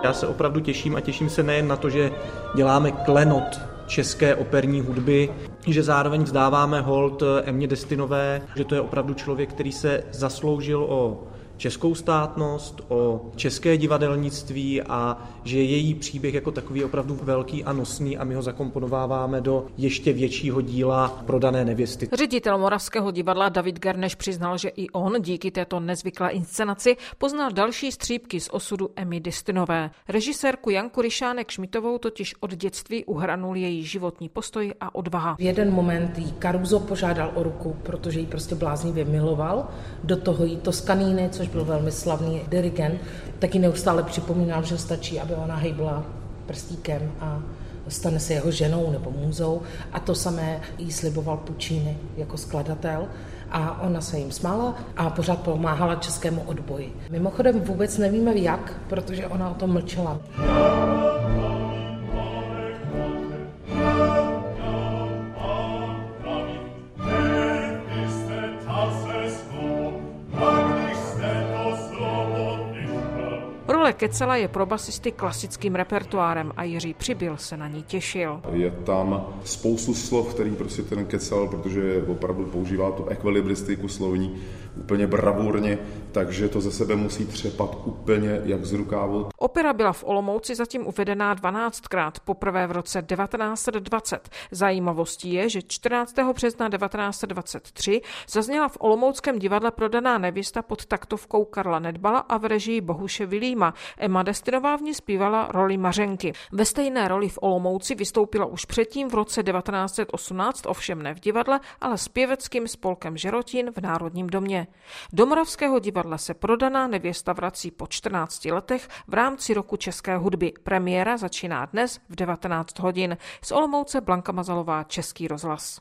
Já se opravdu těším a těším se nejen na to, že děláme klenot české operní hudby, že zároveň vzdáváme hold Emě Destinové, že to je opravdu člověk, který se zasloužil o českou státnost, o české divadelnictví a že její příběh jako takový je opravdu velký a nosný a my ho zakomponováváme do ještě většího díla Prodané nevěsty. Ředitel Moravského divadla David Garneš přiznal, že i on díky této nezvyklé inscenaci poznal další střípky z osudu Emmy Destinové. Režisérku Janku Ryšánek-Šmitovou totiž od dětství uhranul její životní postoj a odvaha. V jeden moment jí Caruso požádal o ruku, protože jí prostě bláznivě miloval. Do toho jí Toscanini, což byl velmi slavný dirigent, taky neustále připomínal, že stačí, aby ona hejbla prstíkem a stane se jeho ženou nebo můzou. A to samé jí sliboval Puccini jako skladatel. A ona se jim smála a pořád pomáhala českému odboji. Mimochodem vůbec nevíme jak, protože ona o tom mlčela. Role Kecela je pro basisty klasickým repertoárem a Jiří Přibyl se na ní těšil. Je tam spoustu slov, který prostě ten Kecel, protože opravdu používá tu ekvilibristiku slovní úplně bravurně, takže to ze sebe musí třepat úplně jak z rukávu. Opera byla v Olomouci zatím uvedená 12krát, poprvé v roce 1920. Zajímavostí je, že 14. března 1923 zazněla v Olomouckém divadle Prodaná nevěsta pod taktovkou Karla Nedbala a v režii Bohuše Vilíma. Emma Destinová v ní zpívala roli Mařenky. Ve stejné roli v Olomouci vystoupila už předtím v roce 1918, ovšem ne v divadle, ale s pěveckým spolkem Žerotín v Národním domě. Do Moravského divadla se Prodaná nevěsta vrací po 14 letech v rámci roku české hudby. Premiéra začíná dnes v 19 hodin. Z Olomouce Blanka Mazalová, Český rozhlas.